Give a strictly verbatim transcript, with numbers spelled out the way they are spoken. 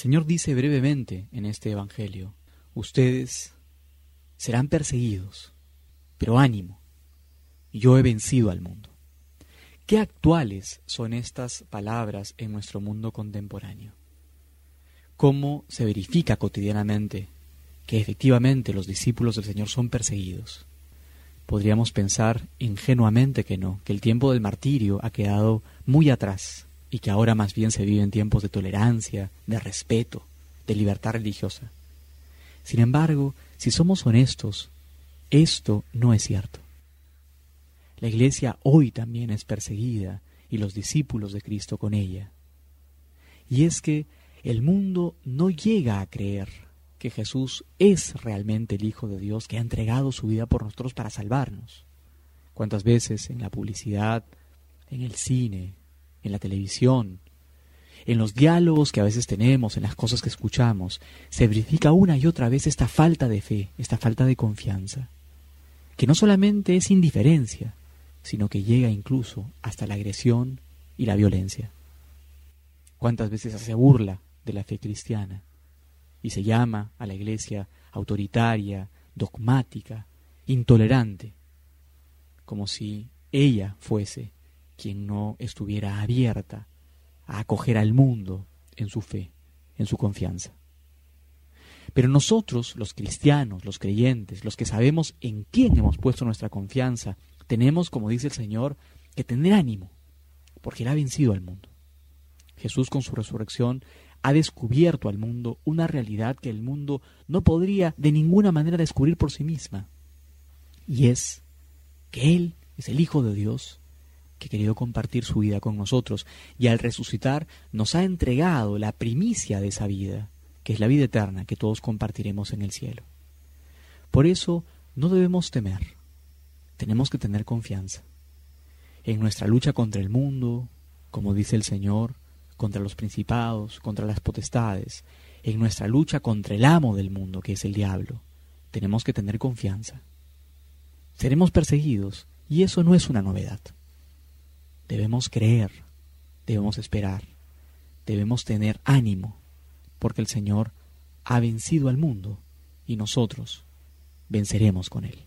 Señor dice brevemente en este Evangelio: ustedes serán perseguidos, pero ánimo, yo he vencido al mundo. ¿Qué actuales son estas palabras en nuestro mundo contemporáneo? ¿Cómo se verifica cotidianamente que efectivamente los discípulos del Señor son perseguidos? Podríamos pensar ingenuamente que no, que el tiempo del martirio ha quedado muy atrás y que ahora más bien se viven tiempos de tolerancia, de respeto, de libertad religiosa. Sin embargo, si somos honestos, esto no es cierto. La Iglesia hoy también es perseguida y los discípulos de Cristo con ella. Y es que el mundo no llega a creer que Jesús es realmente el Hijo de Dios que ha entregado su vida por nosotros para salvarnos. ¿Cuántas veces en la publicidad, en el cine, en la televisión, en los diálogos que a veces tenemos, en las cosas que escuchamos, se verifica una y otra vez esta falta de fe, esta falta de confianza, que no solamente es indiferencia, sino que llega incluso hasta la agresión y la violencia? ¿Cuántas veces se burla de la fe cristiana y se llama a la Iglesia autoritaria, dogmática, intolerante, como si ella fuese quien no estuviera abierta a acoger al mundo en su fe, en su confianza? Pero nosotros, los cristianos, los creyentes, los que sabemos en quién hemos puesto nuestra confianza, tenemos, como dice el Señor, que tener ánimo, porque Él ha vencido al mundo. Jesús con su resurrección ha descubierto al mundo una realidad que el mundo no podría de ninguna manera descubrir por sí misma. Y es que Él es el Hijo de Dios que ha querido compartir su vida con nosotros y al resucitar nos ha entregado la primicia de esa vida, que es la vida eterna que todos compartiremos en el cielo. Por eso no debemos temer, tenemos que tener confianza. En nuestra lucha contra el mundo, como dice el Señor, contra los principados, contra las potestades, en nuestra lucha contra el amo del mundo, que es el diablo, tenemos que tener confianza. Seremos perseguidos, y eso no es una novedad. Debemos creer, debemos esperar, debemos tener ánimo, porque el Señor ha vencido al mundo, y nosotros venceremos con Él.